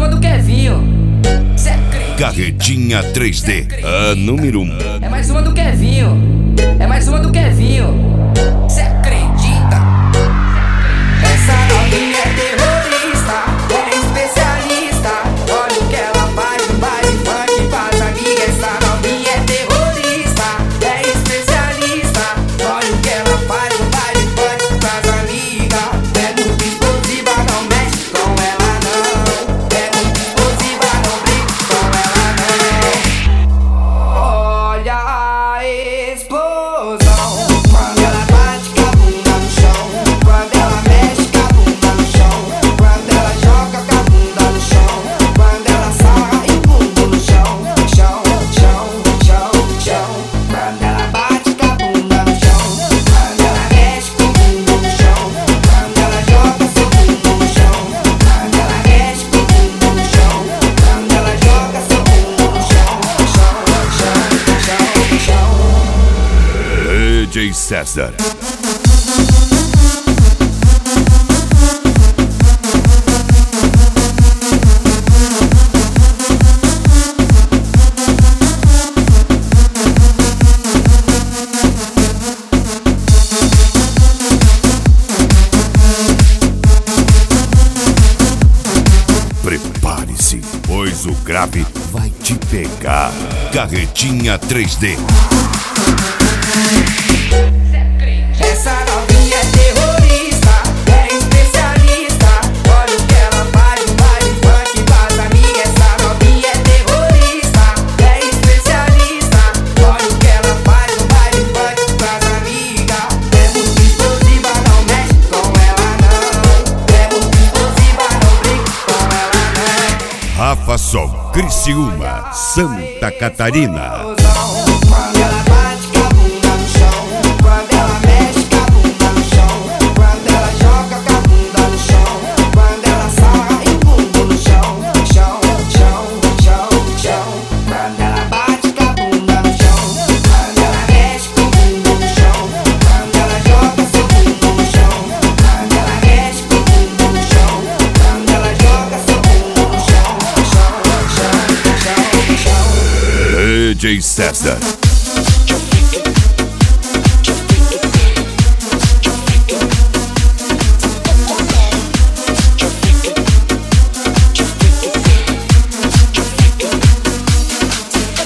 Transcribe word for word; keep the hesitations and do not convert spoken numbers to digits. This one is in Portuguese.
uma do Kevinho. Cê acredita? Carretinha três D, a número um. É mais uma do Kevinho. É mais uma do Kevinho. Cê acredita? Essa novinha é terrorista, é especialista. Olha o que ela faz no baile funk, faz amiga. Essa novinha é terrorista, é especialista. Olha o que ela faz no baile funk, faz amiga. É muito explosiva, não mexe com ela não. É muito explosiva, não brinca com ela não. Olha a explosão quando ela bate com a bunda no chão, quando ela mexe com a bunda no chão, quando ela joga com a bunda no chão, quando ela sarra e bunda no chão, chão, chão, chão, chão. Quando ela bate com a bunda no chão, quando ela mexe com a bunda no chão, quando ela joga seu bunda no chão, quando ela mexe com a bunda no chão, quando ela joga seu bunda no chão, chão, chão, chão, chão. D J César. Prepare-se, pois o grave vai te pegar. Carretinha três D. Essa novinha é terrorista, é especialista. Olha o que ela faz no baile funk, faz amiga. Essa novinha é terrorista, é especialista. Olha o que ela faz no baile funk, faz amiga. É muito explosiva, não mexe com ela não. É muito explosiva, não brinca com ela não. Rafa Sol, Criciúma, Santa Catarina. Quando ela bate com a bunda no chão, quando ela mexe com a bunda no chão, quando ela joga com a bunda no chão, quando ela sarra e bunda no chão, chão, chão, chão, chão. Quando ela bate com a bunda no chão, quando ela mexe com a bunda no chão, quando ela joga seu bunda no chão, quando ela mexe com a bunda no chão, quando ela joga seu bunda no chão, chão, chão, chão, chão. D J César.